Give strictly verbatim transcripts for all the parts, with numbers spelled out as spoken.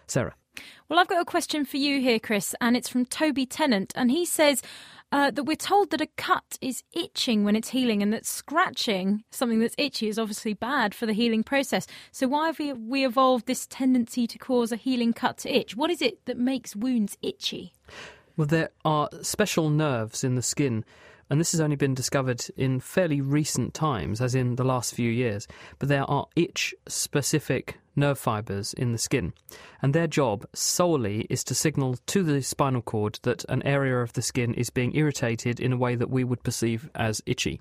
Sarah. Well, I've got a question for you here, Chris, and it's from Toby Tennant, and he says uh, that we're told that a cut is itching when it's healing, and that scratching something that's itchy is obviously bad for the healing process. So why have we, we evolved this tendency to cause a healing cut to itch? What is it that makes wounds itchy? Well, there are special nerves in the skin, and this has only been discovered in fairly recent times, as in the last few years. But there are itch-specific nerve fibres in the skin, and their job solely is to signal to the spinal cord that an area of the skin is being irritated in a way that we would perceive as itchy.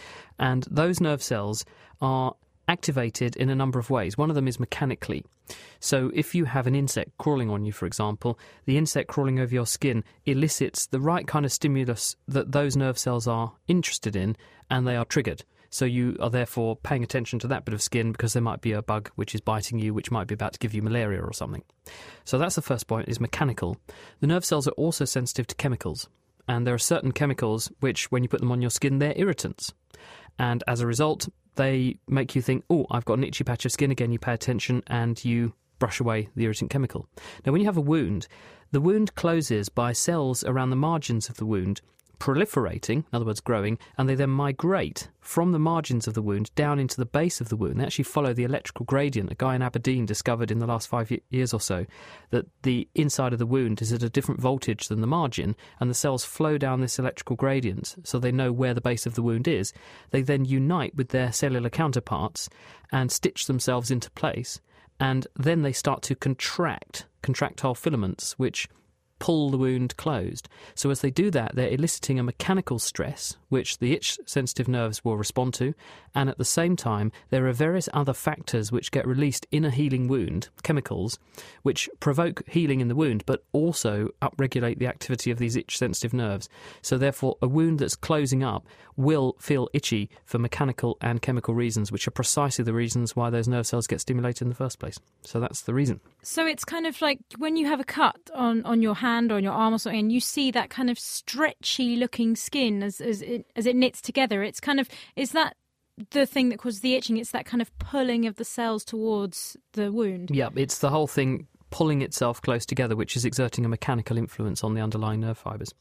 And those nerve cells are activated in a number of ways. One of them is mechanically. So if you have an insect crawling on you, for example, the insect crawling over your skin elicits the right kind of stimulus that those nerve cells are interested in, and they are triggered. So you are therefore paying attention to that bit of skin because there might be a bug which is biting you, which might be about to give you malaria or something. So that's the first point, is mechanical. The nerve cells are also sensitive to chemicals, and there are certain chemicals which, when you put them on your skin, they're irritants. And as a result, they make you think, oh, I've got an itchy patch of skin again. You pay attention and you brush away the irritant chemical. Now, when you have a wound, the wound closes by cells around the margins of the wound proliferating, in other words growing, and they then migrate from the margins of the wound down into the base of the wound. They actually follow the electrical gradient. A guy in Aberdeen discovered in the last five years or so that the inside of the wound is at a different voltage than the margin, and the cells flow down this electrical gradient so they know where the base of the wound is. They then unite with their cellular counterparts and stitch themselves into place, and then they start to contract, contractile filaments, which pull the wound closed. So as they do that, they're eliciting a mechanical stress, which the itch-sensitive nerves will respond to, and at the same time, there are various other factors which get released in a healing wound, chemicals, which provoke healing in the wound, but also upregulate the activity of these itch-sensitive nerves. So therefore, a wound that's closing up will feel itchy for mechanical and chemical reasons, which are precisely the reasons why those nerve cells get stimulated in the first place. So that's the reason. So it's kind of like when you have a cut on, on your hand or on your arm or something, and you see that kind of stretchy looking skin as as it, as it knits together. It's kind of, is that the thing that causes the itching? It's that kind of pulling of the cells towards the wound. Yeah, it's the whole thing pulling itself close together, which is exerting a mechanical influence on the underlying nerve fibres.